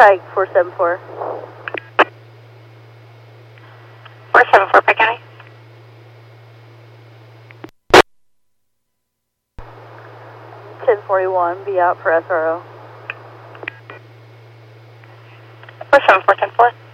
Hike 474. 474, Pike County. 1041, be out for SRO. 474, 10-4.